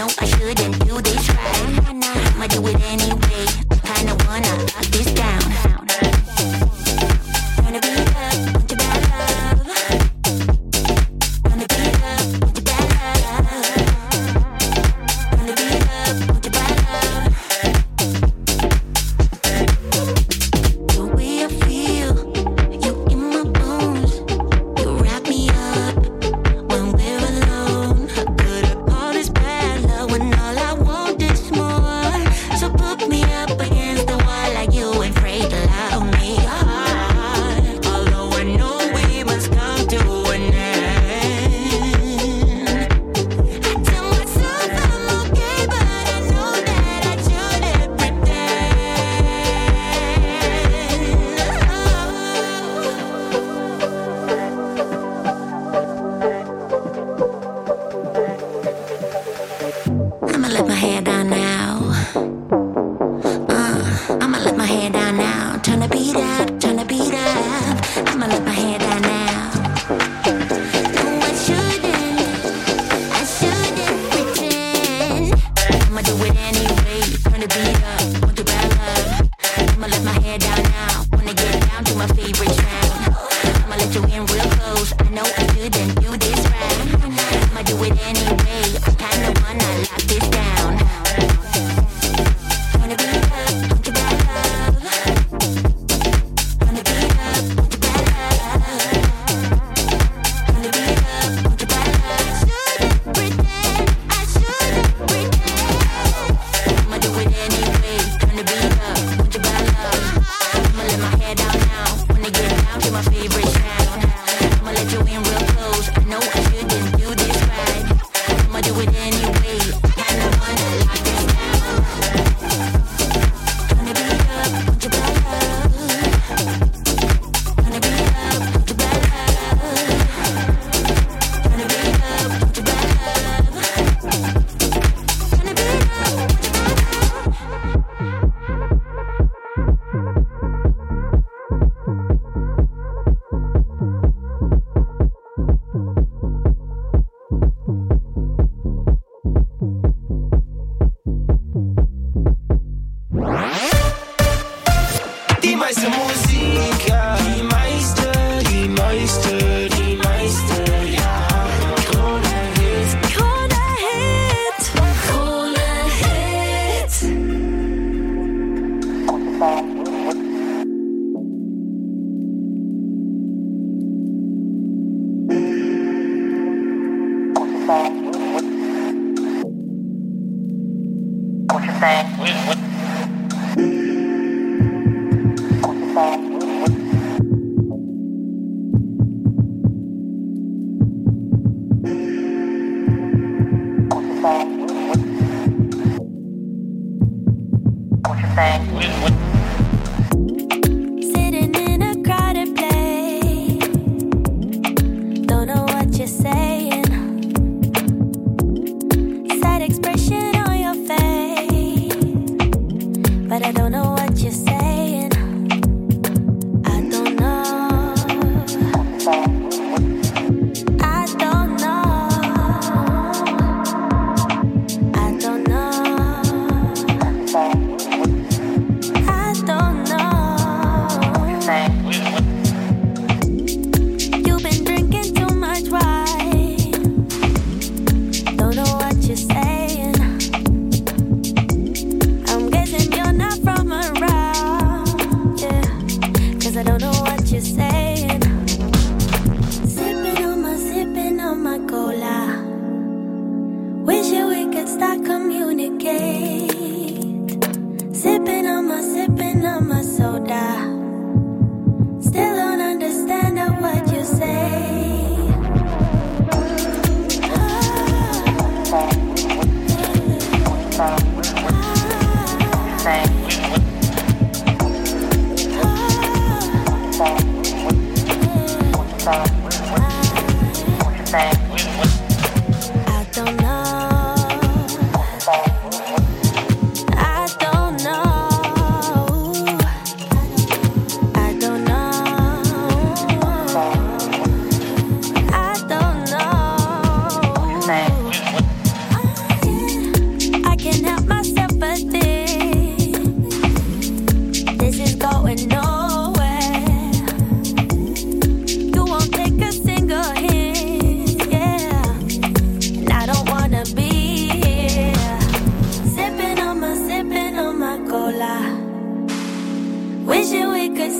know I shouldn't do this right. I'ma do it anyway. Kinda wanna lock this down. Turn the beat up, want your bad love. Turn the beat up, want your bad love. Turn the beat up, want your bad love. The way I feel, you in my bones. You wrap me up when we're alone. How could I call this bad love when all I want is more? So put me up against the wall like you ain't afraid to love me hard. Although I know we must come to an end. I tell myself I'm okay, but I know that I shouldn't pretend. I'ma let my hair down now. I'ma let my hair down now. Turn the beat up, turn the beat up. I'ma let my hair down now. No, I shouldn't pretend. I'ma do it anyway. Turn the beat up, want your bad love. I'ma let my hair down now. Wanna get down to my favorite sound. I'ma let you in real close. I know I shouldn't do this right. I'ma do it anyway. Kinda wanna lock this down. Turn the beat up, want your bad love. Turn the beat up, want your bad love. Turn the beat up, want your bad love. I shouldn't pretend. I'ma do it anyway. Turn the beat up, want your bad love. I'ma let my hair down now. Wanna get down to my favorite sound. I'ma let you in real close. I know I shouldn't do this right. I'ma do it anyway. Kinda wanna lock this down. Turn the beat up, want your bad love. Turn the beat up, want your bad love. Turn the beat up, want your bad love. Turn the beat up, want your bad Die meiste Musik, ja. Die meiste, ja. Krone Hit. Krone Hit. Krone Hit. Sitting in a crowded place, don't know what you're saying. Sad expression on your face, but I don't know what you're saying. I don't know. I don't know. I don't know. I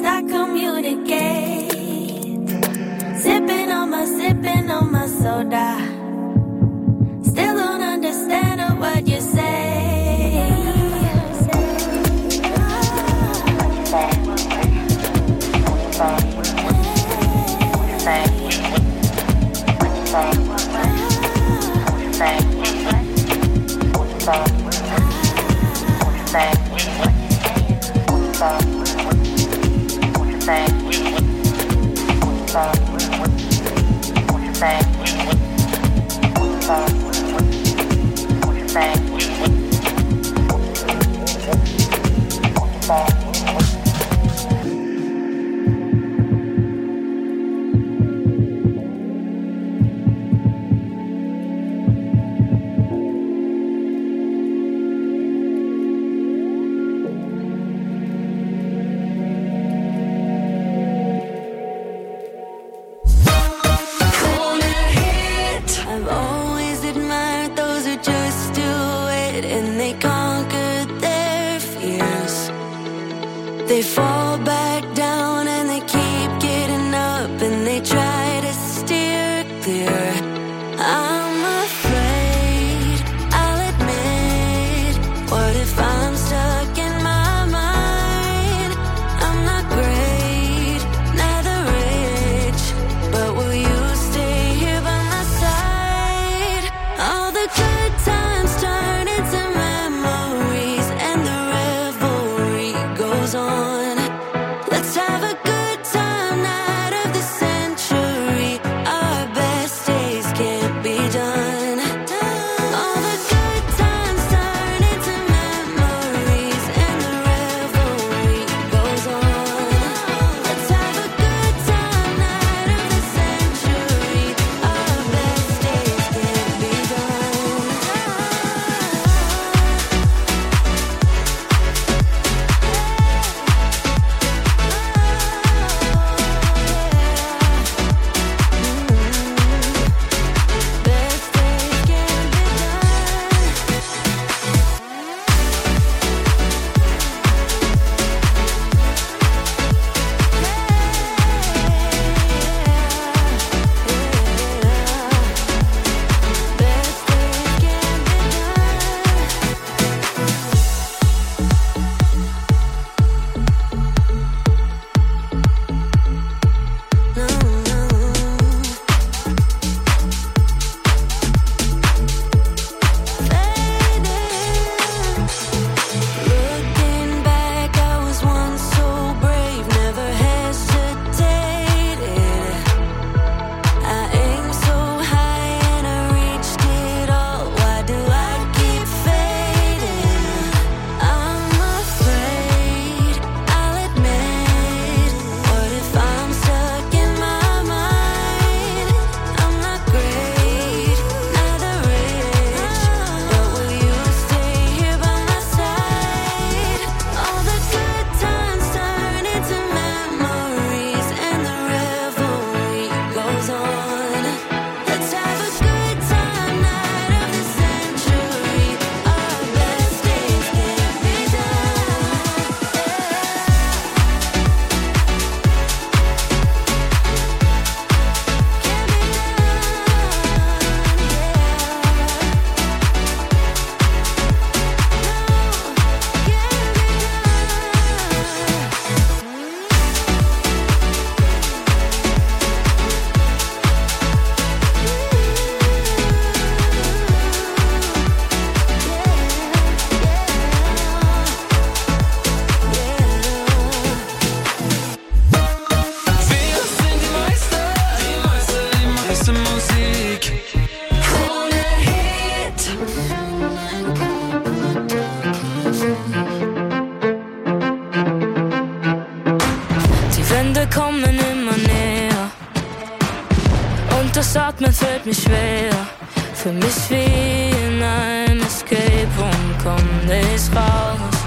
I communicate. Sipping on my soda. Still don't understand what you say. They fall back down and they keep getting up and they try to steer clear. I'm afraid, I'll admit. What if I'm stuck in my mind? I'm not great, neither rich, but will you stay here by my side? All the good times turn into memories and the revelry goes on. Let's have a good time, night of the century. Our best days can't be done. All the good times turn into memories and the revelry goes on. Let's have a good time, night of the century. Our best days can't be done. Looking back, I was once so brave, never hesitated. I aimed so high and I reached it all. Why do I keep fading? I'm afraid, I'll admit. What if I'm stuck in my mind? I'm not great, neither rich, but will you stay here by my side? All the good times turn into memories and the revelry goes on. Let's have a good time, night of the century. Our best days can't be done. Wir sind die Meister Musik. Krone Hit. Die Wände kommen immer näher und das Atmen fällt mir schwer. Für mich wie in einem Escape Room, komm nicht raus.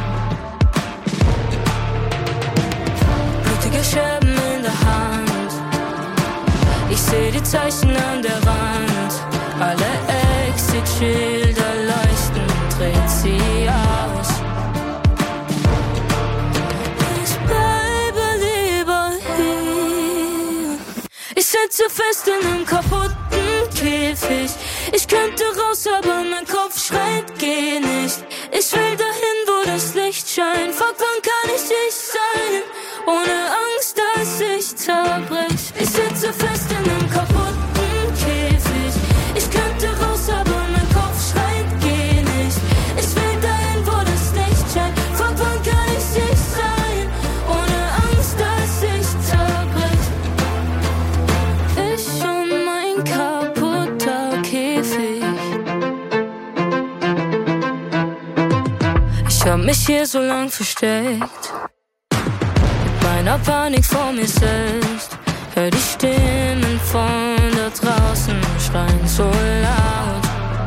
Blutige Scherben in der Hand, ich seh die Zeichen an der Wand. Alle Exit-Schilder leuchten, dreht sie aus. Ich bleibe dir sitze fest in einem kaputten Käfig. Ich könnte raus, aber mein Kopf schreit, geh nicht. Ich will dahin, wo das Licht scheint. Fuck, wann kann ich sein? Ohne Angst, dass ich zerbrech. Ich sitze fest in einem kaputten Käfig. Ich könnte raus, aber mein Kopf schreit, geh nicht. Ich will dahin, wo das Licht scheint. Fuck, wann kann ich sein? Ohne Angst, dass ich zerbrech. Ich und mein kaputter Käfig. Ich hab mich hier so lang versteckt, mit meiner Panik vor mir selbst. Hör die Stimmen von da draußen schreien so laut.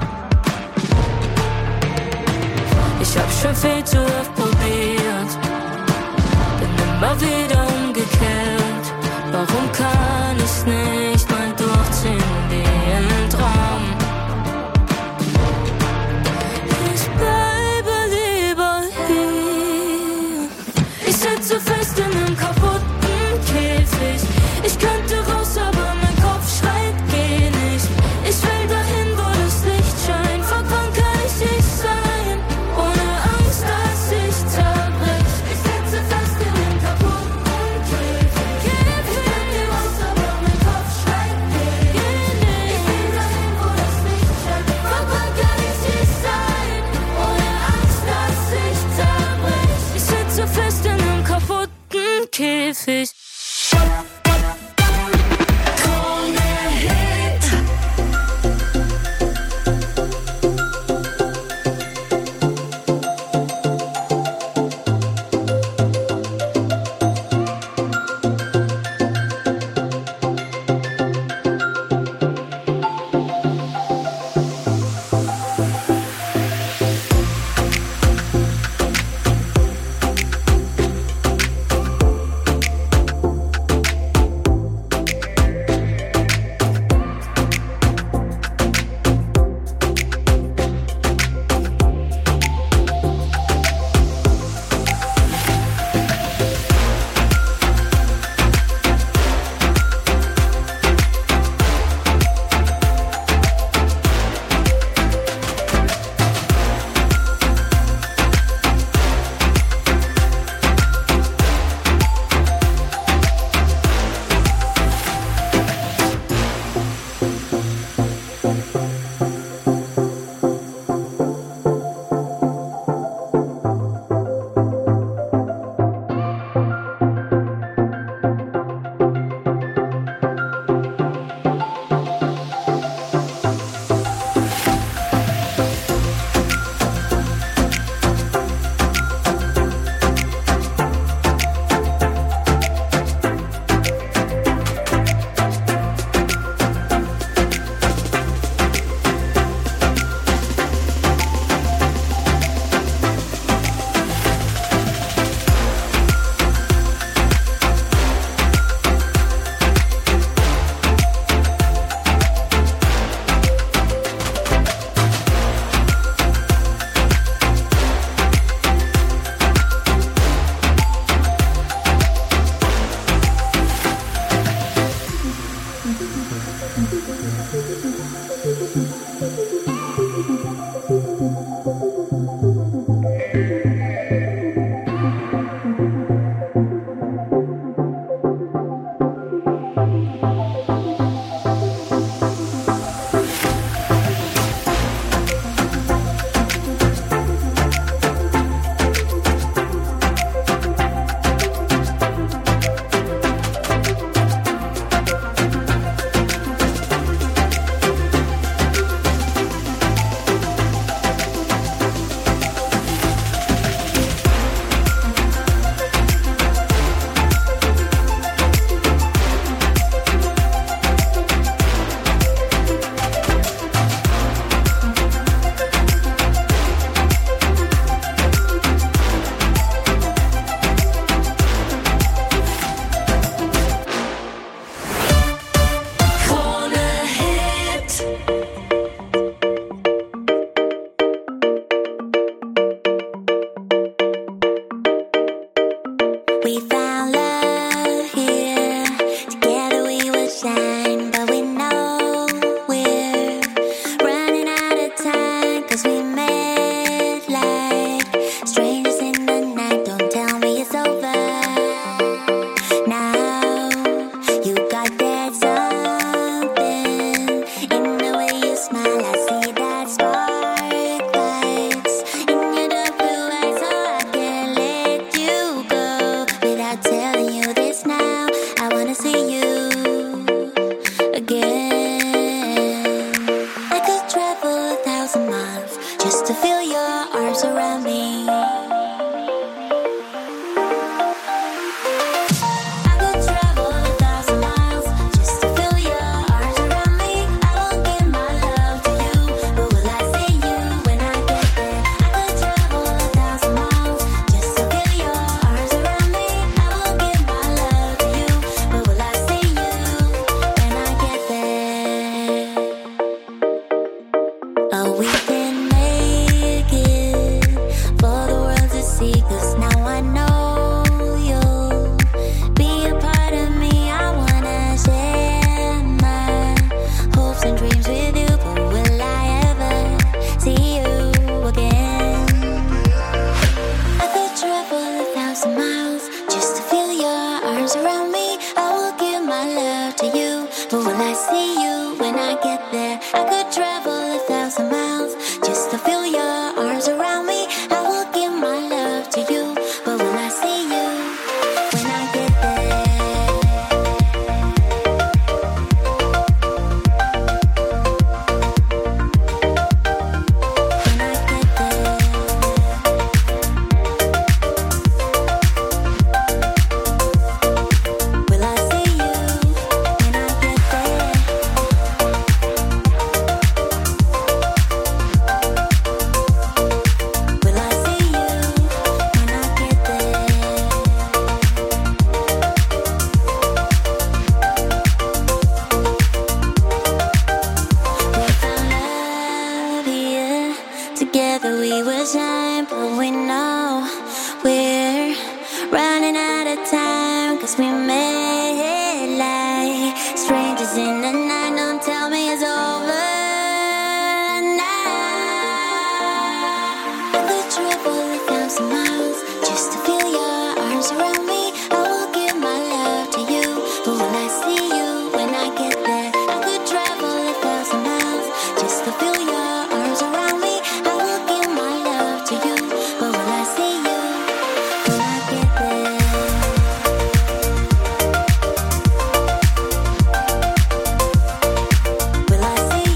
Ich hab schon viel zu oft probiert, bin immer wieder umgekehrt. Warum kann ich's nicht mal durchziehen wie ein Traum? Ich bleibe lieber hier. Ich sitze fest in einem kaputten Käfig. Ich könnte raus, aber mein Kopf schreit, geh nicht. Ich will dahin, wo das Licht scheint. Fuck, wann kann ich sein? Ohne Angst, dass ich zerbrech. Ich sitze fest in einem kaputten just to feel your arms around me. I could travel 1,000 miles just to feel your arms around me. I will give my love to you, but will I see you when I get there? I could travel 1,000 miles just to feel your arms around me. I will give my love to you, but will I see you when I get there? Oh, we can make it for the world to see, 'cause now I know you'll be a part of me. I wanna share my hopes and dreams with you, but will I ever see you again? I could travel 1,000 miles just to feel your arms around me. I will give my love to you, but will I see you when I get there? I could travel 1,000 miles just to feel your arms around me. I will give my love to you, but will I see you when I get there? When I get there. Will I see you when I get there? Will I see you when I get there? We found love here. Together we will shine, but we know we're running out of time, 'cause we made like strangers in the night. Don't tell me it's over now. I could travel 1,000 miles just to feel your arms around me. I will give my love to you, but will I see you when I get there? I could travel 1,000 miles just to feel your arms around me. I will give my love to you, but will I see you when I get there? Will I see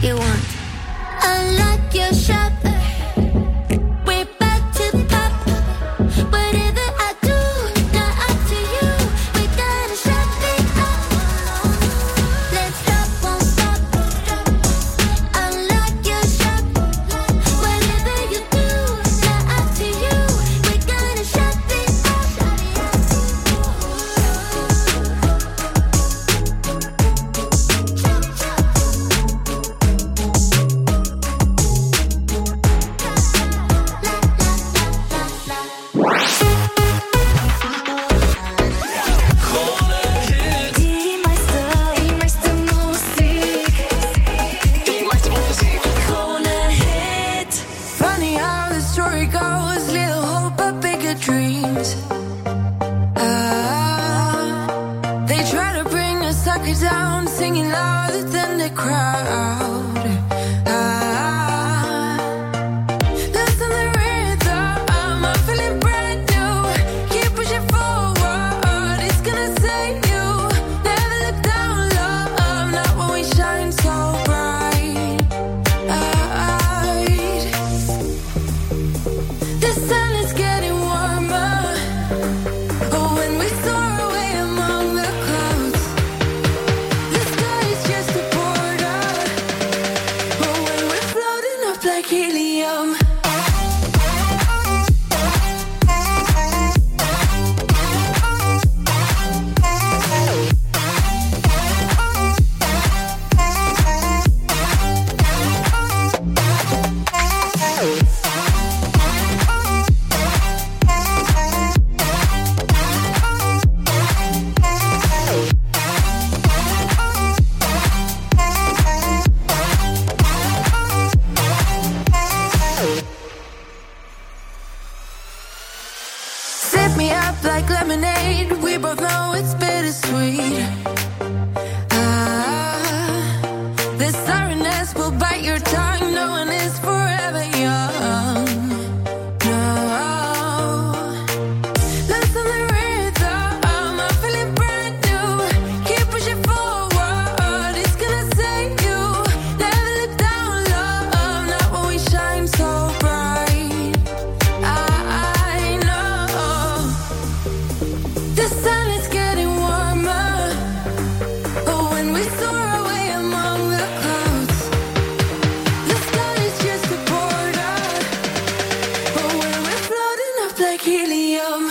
You want unlock your shop. We're back to pop. Whatever I do, not up to you. We gotta shut it up. Let's stop, won't stop. Unlock your shop. Whatever you do, not up to you. We gotta shut it up. Funny how the story goes, little hope but bigger dreams. They try to bring a sucker down, singing louder than the crowd. Listen the rhythm, I'm feeling brand new. Keep pushing forward, it's gonna save you. Never look down, love, not when we shine so bright. The sun is getting warmer. Oh, when we soar away among the clouds, the sky is just a border. Oh, when we're floating up like helium. Sip me up like lemonade. We both know it's bittersweet. This sorrowness will bite your tongue. No one is forever young. No. Listen the rhythm, I'm feeling brand new. Keep pushing forward, it's gonna save you. Never look down, love, not when we shine so bright. I know the sun is getting warmer. Oh, when we soar away among the clouds, the sky is just a border. Oh, when we're floating up like helium.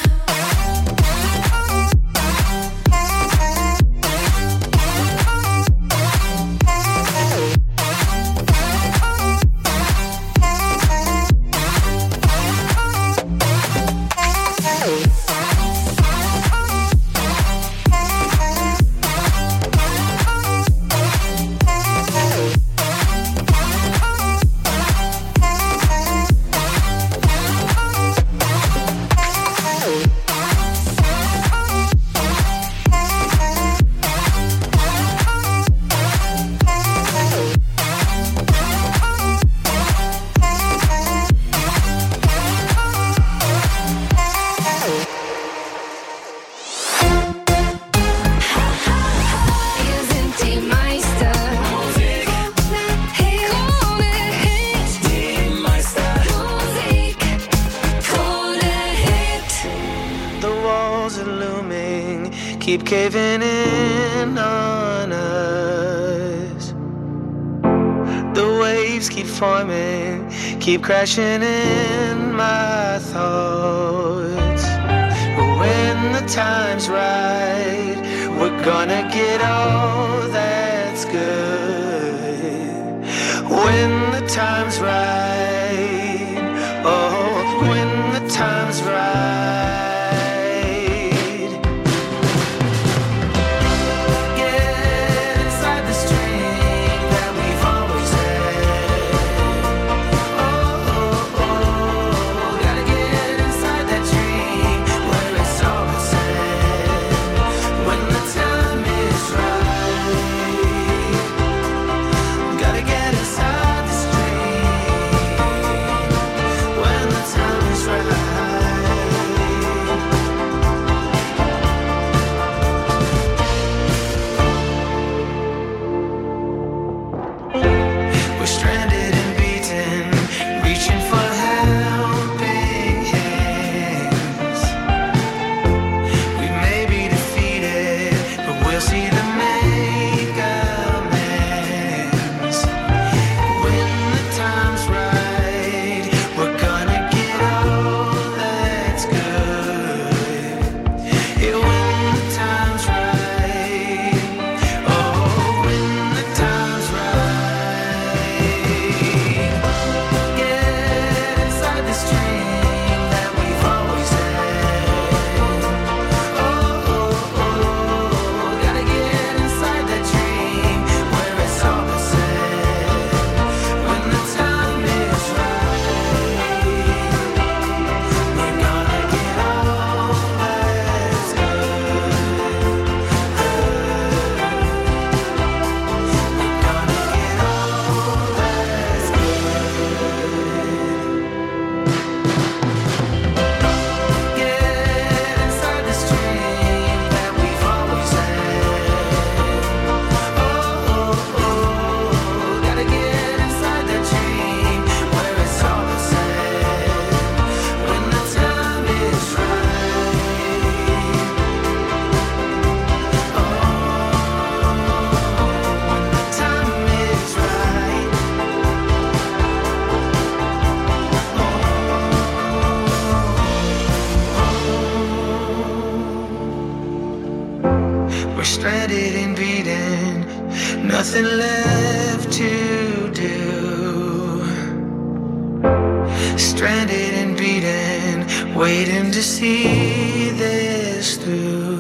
Wir sind die Meister. Musik. Krone Hit. Die Meister. Musik. Krone Hit. The walls are looming, keep caving in on us. The waves keep forming, keep crashing in my thoughts. When the time's right, we're gonna get all that's good. When the time's right, oh, when the time's right. Get inside the string that we've always had. Oh, oh, oh, gotta get inside that dream where it's always said. When the time is right, gotta get inside the string. nothing left to do. Stranded and beaten, waiting to see this through.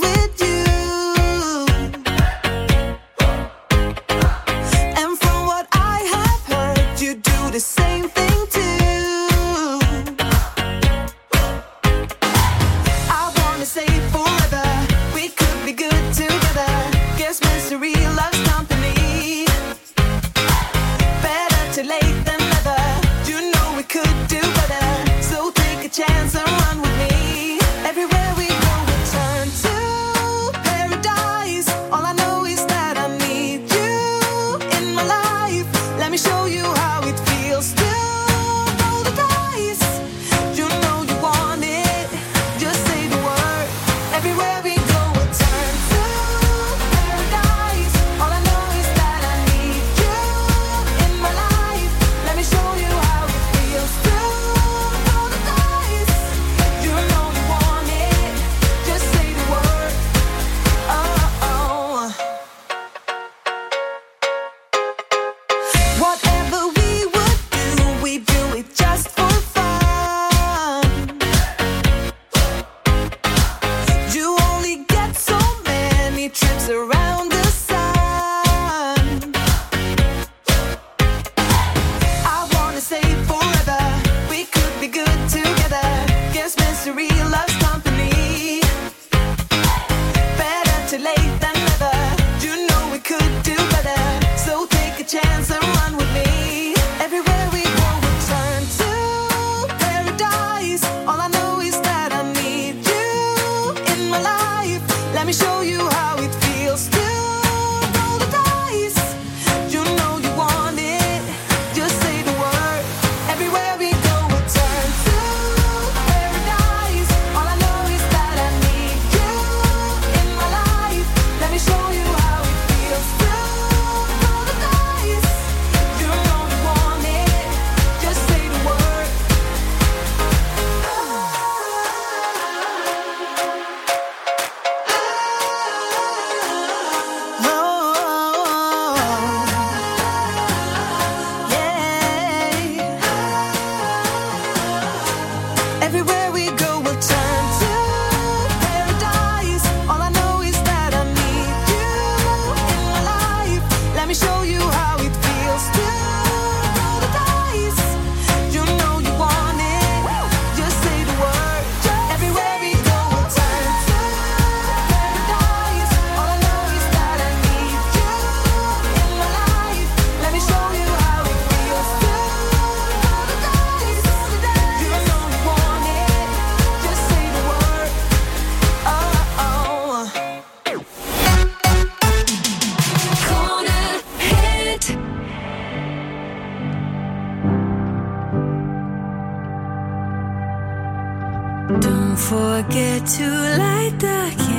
with you. And from what I have heard, you do the same thing too. I wanna say forever, we could be good together. Guess misery loves company. Better too late than never. You know we could do better. So take a chance and run with me. Everywhere we go, we turn to paradise. All I know is that I need you in my life. Let me show you how it feels to roll the dice. You know you want it, just say the word. Everywhere we go, we turn to paradise. All I know is that I need you in my life. Let me show you how it feels to roll the dice. You know you want it, just say the word. Oh. Whatever we would do, we do it just for fun. You only get so many trips around the sun. I wanna say forever, we could be good together. Guess misery loves company. Better too late than never. You know we could do better. So take a chance and run with me. Everywhere we go, we turn to paradise. All I know is that I need you in my life. Let me show you how it feels to roll the dice. You know you want it, just say the word. Everywhere we go, we turn to paradise. All I know is that I need you in my life. Let me show you how it feels to roll the dice. You know you want it, just say the word. Everywhere we go, we'll turn to paradise. All I know is that I need you in my life. Let me show you how it feels to roll the dice. You know you want it, just say the word. Everywhere we go, we'll turn to paradise. All I know is that I need you in my life. Let me show you how it feels to roll the dice. You know you want it, just say the word. Oh. Corner hit. Don't forget to light the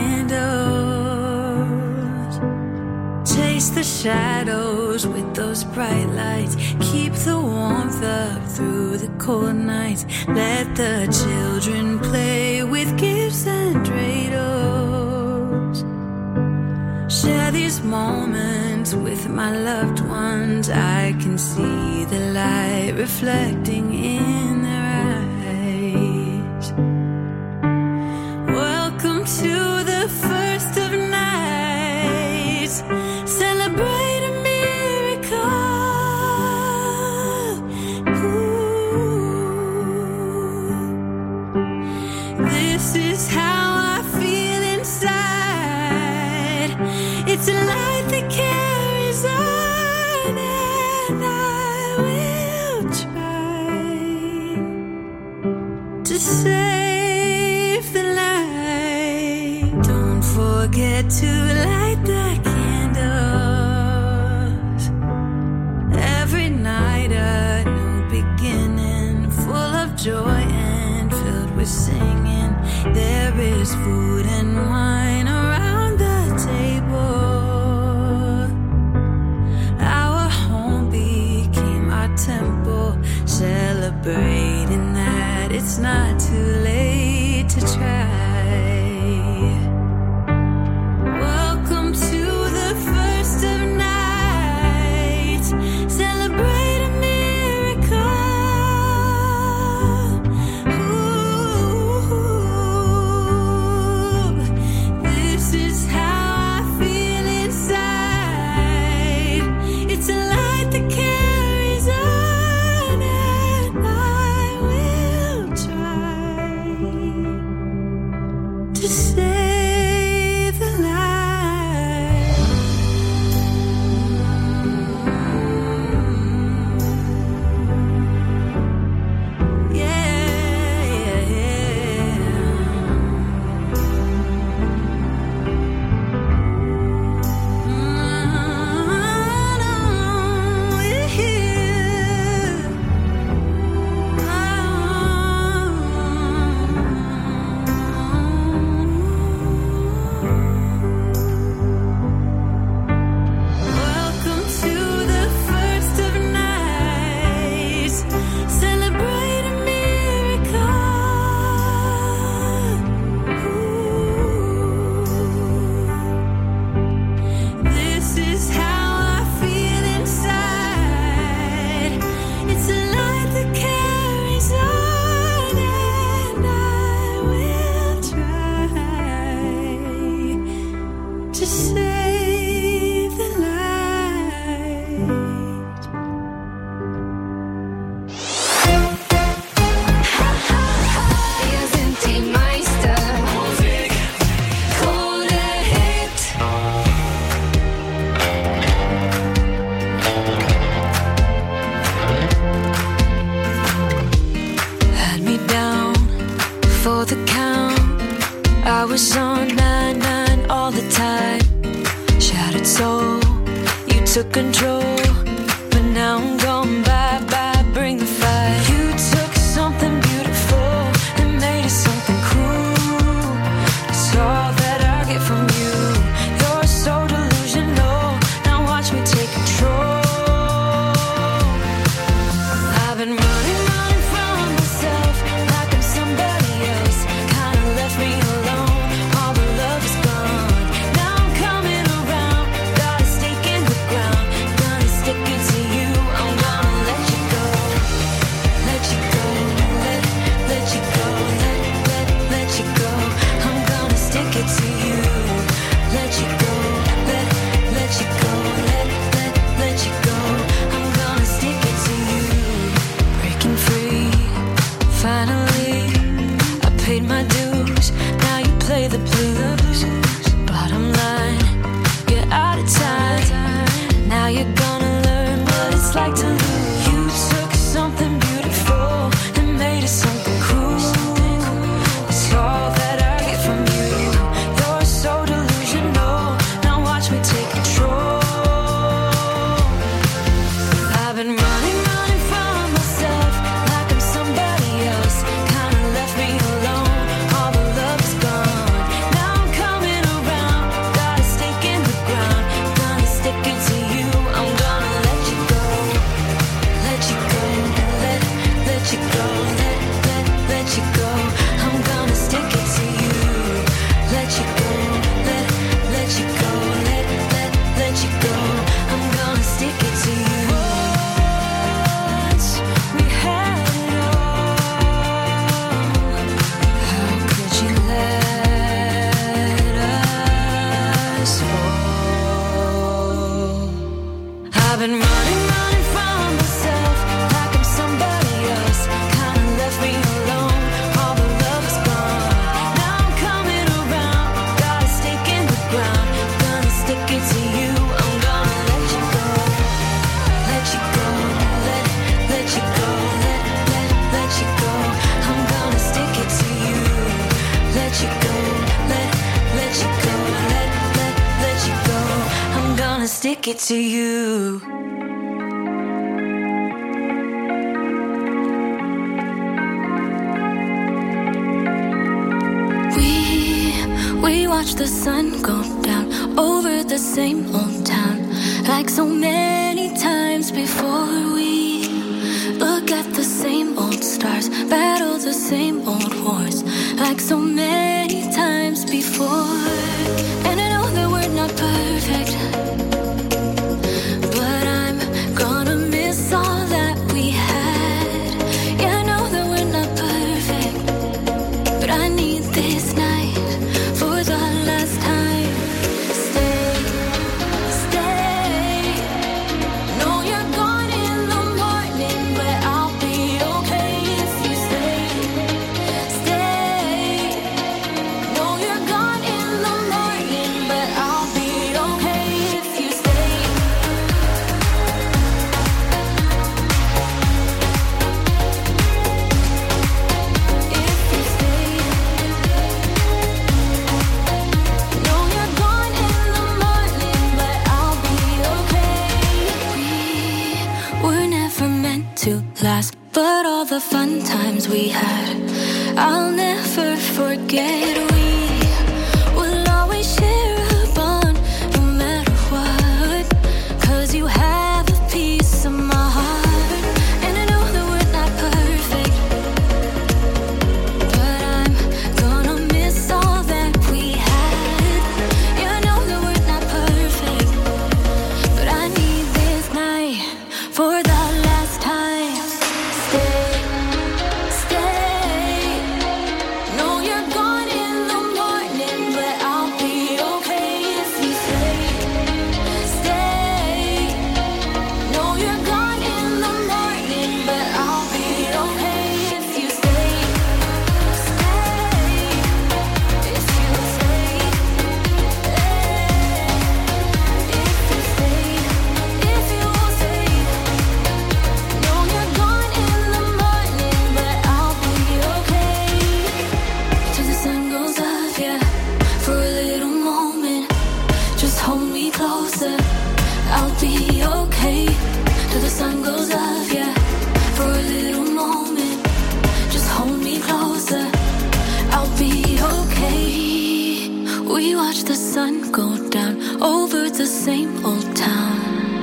candles. Chase the shadows with those bright lights. Keep the warmth up through the cold nights. Let the children play with gifts and dreidels. Share these moments with my loved ones. I can see the light reflecting in their eyes. Welcome to the first of nights. Celebrate a miracle. Ooh. This is how I feel inside. It's a light that carries on, and I will try to save the light. Don't forget to light the candles. Every night a new beginning, full of joy and filled with singing. There is food and wine around the table. Our home became our temple, celebrating that it's not too late to try. Welcome to the first of nights. Celebrate a miracle. Ooh. to save the light. Wir sind die Meister. Kohle Hit. Had me down for the count. I was on 9-9 all the time. Shattered soul, you took control. But now I'm gone, bye-bye, bring the fire. You took something beautiful and made it something cruel. It's all that I get from you. You're so delusional, now watch me take control. I've been running from myself like I'm somebody else. Kinda left me alone, all the love is gone. Now I'm coming around, got a stake in the ground. Gonna stick it to you, I'm gonna let you go. Let you go, let you go, let you go. I'm gonna stick it to you. Let you go, let you go, let you go. I'm gonna stick it to you. Breaking free, finally, I paid my dues. Now you play the blues. Bottom line, you're out of time. Now you're gonna learn what it's like to lose. You took something beautiful and made it something cruel. It's all that I get from you. You're so delusional, now watch me take control. I've been running from myself like I'm somebody else. Kinda left me alone, all the love is gone. Now I'm coming around, got a stake in the ground. Gonna stick it to you, I'm gonna let you go. Let you go, let you go, let you go. I'm gonna stick it to you. Let you go, let you go, let you go. I'm gonna stick it to you. Once we had it all, how could you let us fall? I've been running from myself like I'm somebody else. Kinda left me alone, all the love is gone. Now I'm coming around, got a stake in the ground. Gonna stick it to you, I'm gonna let you go. Let you go, let you go, let you go. I'm gonna stick it to you. Let you go, let you go, let you go. I'm gonna stick it to you. We watch the sun go down over the same old town, like so many times before. We look at the same old stars, battle the same old wars, like so many times before. And I know that we're not perfect, but I'm gonna miss all that we had. Yeah, I know that we're not perfect, but I need this night for the last time. Stay. Know you're gone in the morning, but I'll be okay if you stay. Know you're gone in the morning, but I'll be okay if you stay. If you stay. Know you're gone in the morning, but I'll be okay. We were never meant to last, but all the fun times we had, I'll never forget. We will always share a bond, no matter what. 'Cause you have a piece of my heart, and I know that we're not perfect, but I'm gonna miss all that we had. Yeah, I know that we're not perfect, but I need this night for the last time. Stay. Know you're gone in the morning. I'll be okay till the sun goes up, yeah. For a little moment, just hold me closer. I'll be okay. We watch the sun go down over the same old town.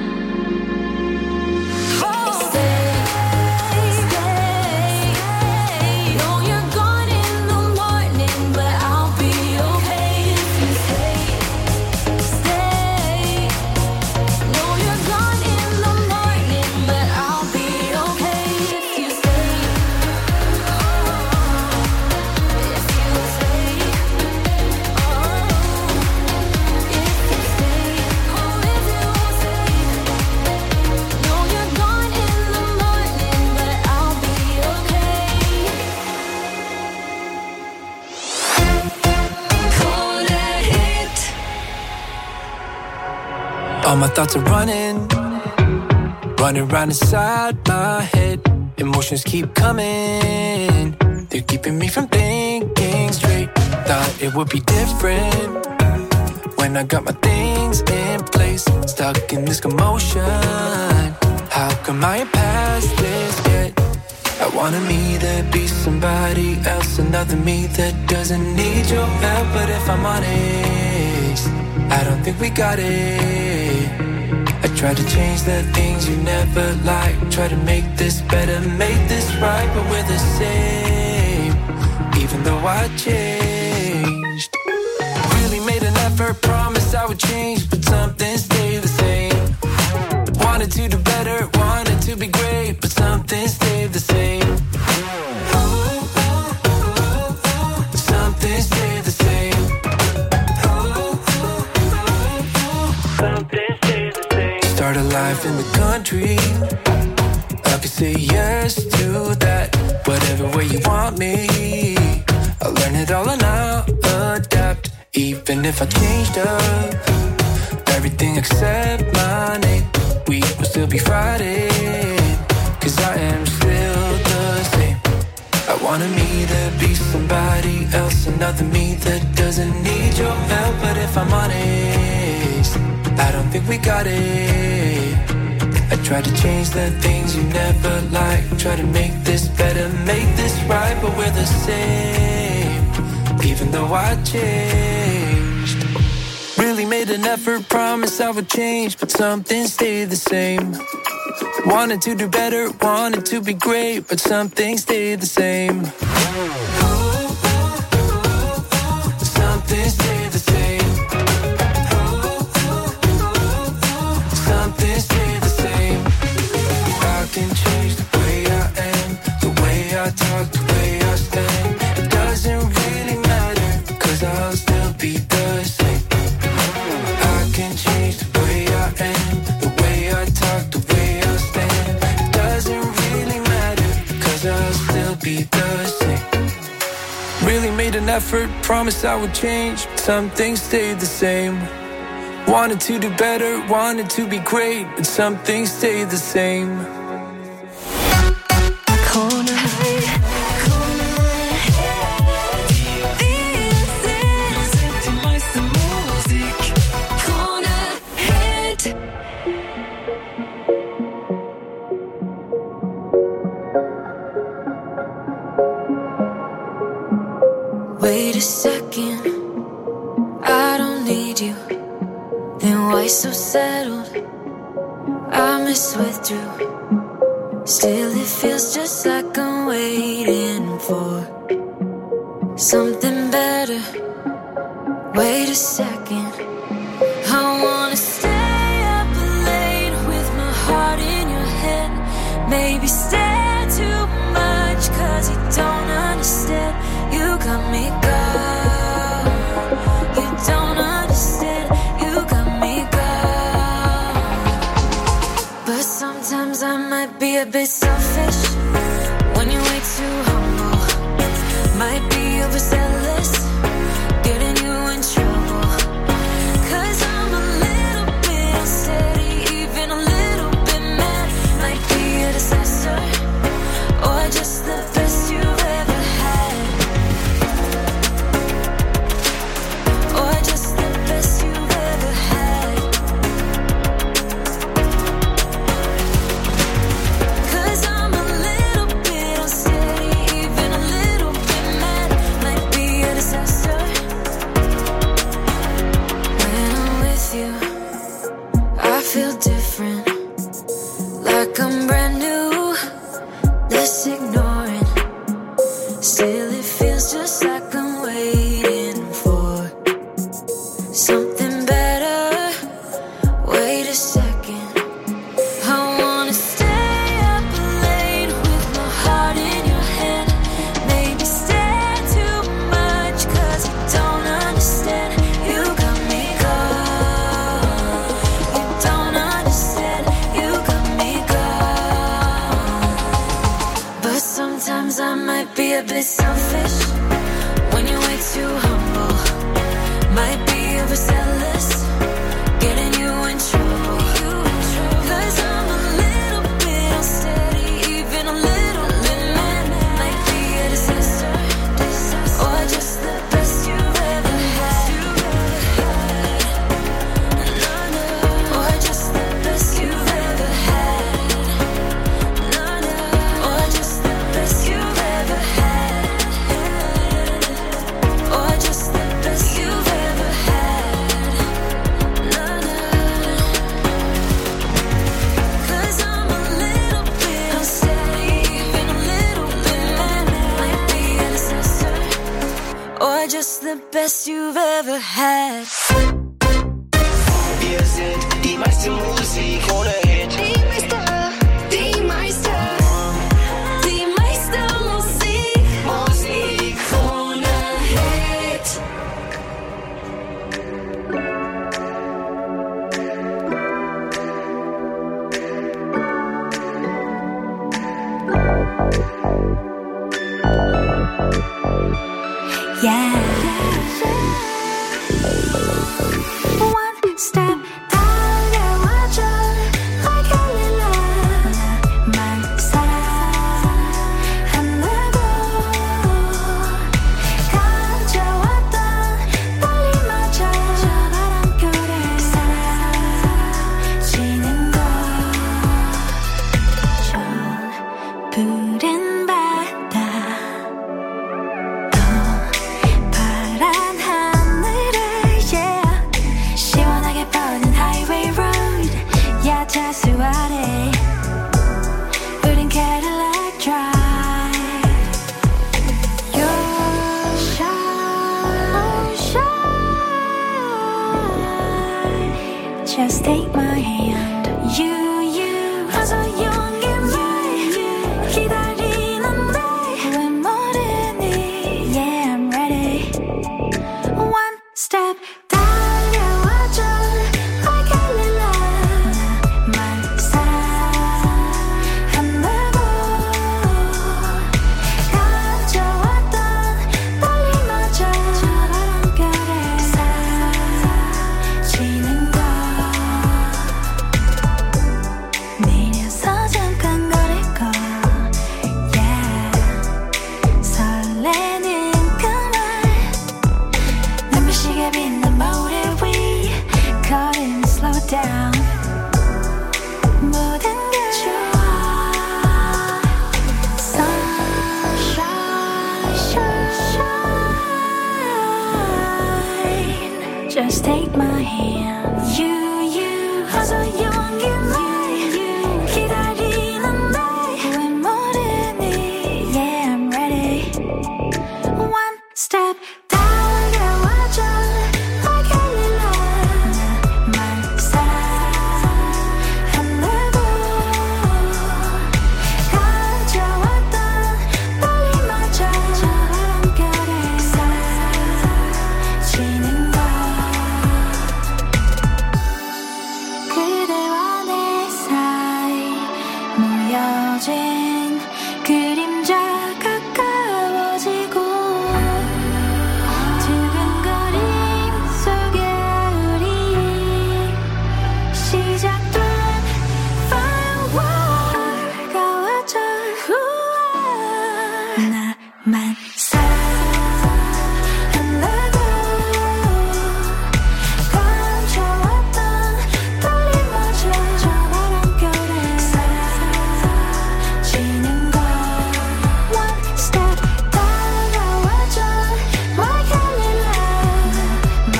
All my thoughts are running around inside my head. Emotions keep coming, they're keeping me from thinking straight. Thought it would be different when I got my things in place. Stuck in this commotion, how come I ain't past this yet? I wanted me to be somebody else, another me that doesn't need your help. But if I'm honest, I don't think we got it. I try to change the things you never liked, try to make this better, make this right, but we're the same, even though I changed. Really made an effort, promised I would change, but something stayed the same. Wanted to do better, wanted to be great, but something stayed the same. Something stayed the same. Something stayed the same. Start a life in the country, I could say yes to that. Whatever way you want me, I'll learn it all and I'll adapt. Even if I changed up everything except my name, we will still be Friday, 'cause I am still the same. I wanted me to be somebody else, another me that doesn't need your help. But if I'm honest, I don't think we got it. I try to change the things you never liked, try to make this better, make this right, but we're the same, even though I changed. Really made an effort, promised I would change, but something stayed the same. Wanted to do better, wanted to be great, but something stayed the same. Something stayed the same. Something stayed the same. I can change the way I am, the way I talk, the way I stand. It doesn't really matter, 'cause I'll still be the same. I can change the way I am, the way I talk, the way I stand. It doesn't really matter, 'cause I'll still be the same. Really made an effort, promised I would change, but some things stayed the same. Wanted to do better, wanted to be great, but some things stayed the same. Corner. Wait a second, I don't need you. Then why so settled? I miswithdrew. Still it feels just like I'm waiting for something better. Wait a second, I wanna stay up late with my heart in your head. Maybe stay too much 'cause you don't understand. You got me gone. You don't understand. You got me gone. But sometimes I might be a bit selfish when you're way too humble. Might be overzealous, getting you in trouble. 'Cause I'm a little bit unsteady, even a little bit mad. Might be a disaster, or just the best you've ever had. Or just the best you've ever had. ever had. Wir sind die meiste Musik ohne Hit. Die meiste Musik. Musik Ohne Hit. Yeah. One step 달려와줘 like a lila. 나만 사랑한다고 가져왔던 떨림마저 저 바람결에 사라지는 것. 전 푸른 바다 파란 하늘에 yeah. 시원하게 뻗는 highway road 야자수 아래 우린 Cadillac drive. You're shy. Just take my hand. You 어서 용기를 기다리는데 왜 모르니. Yeah, I'm ready. One step 달려와줘 like a lila. 나만 사랑한다고 가져왔던 떨림마저 저 바람결에 사라지는 것. 내려서 잠깐 걸을 거. Yeah. 설레는 그말 눈부시게 빛난 모래 위 걸음 slow down. 모든 게 좋아. Sunshine, shine. Just take my hand. You 어서 용기를 기다리는데 왜 모르니. Yeah, I'm ready. One step 달려와줘 like a lila. 나만 사랑한다고 가져왔던 떨림마저 저 바람결에 사라지는 것. 그대와 내 사이 모여진 그림자 가까워지고 두근거림 속에 우리 시작된 firework 가와줘. 나만 사랑한다고 가져왔던 떨림마저 저 바람결에 사라지는 것. One step 달려와줘 like a lila. 나만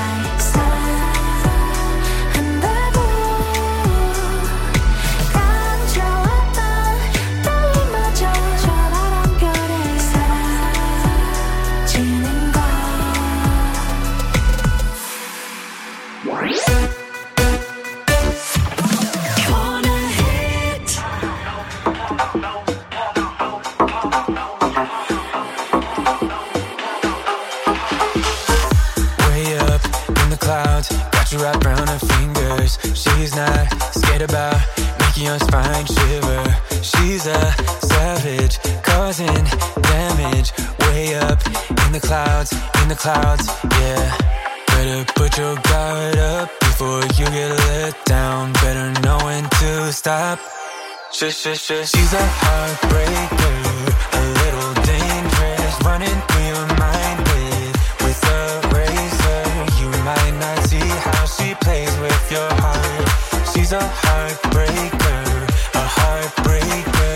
사랑한다고 가져왔던 떨림마저 저 바람결에 사라지는 것. Corner hit. way up in the clouds, got you wrapped around her fingers. She's not scared about making your spine shiver. She's a savage, causing damage. Way up in the clouds, yeah. Better put your guard up before you get let down. Better know when to stop. She's a heartbreaker, a little dangerous, running through your mind with a razor. You might not see how she plays with your heart. She's a heartbreaker, a heartbreaker.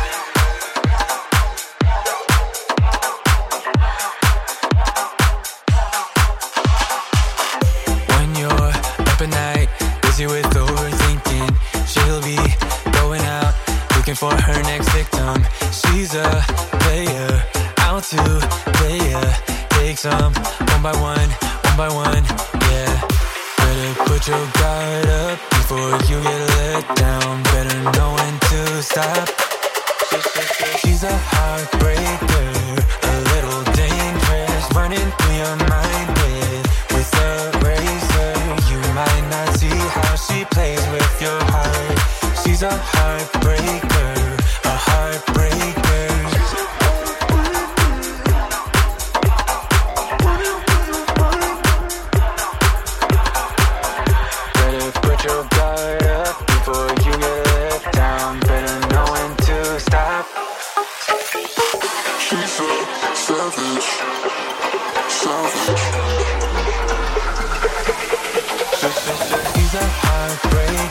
When you're up at night, busy with overthinking, she'll be going out looking for her next victim. She's a player, out to play ya. Take some one by one by one, yeah. Better put your guard up before you get let down. Better know when to stop. She's a heartbreaker, a little dangerous, running through your mind with a razor. You might not see how she plays with your heart. She's a heartbreaker, a heartbreaker. Better put your guard up before you get let down. Better know when to stop. She's a savage, savage. She's a heartbreaker.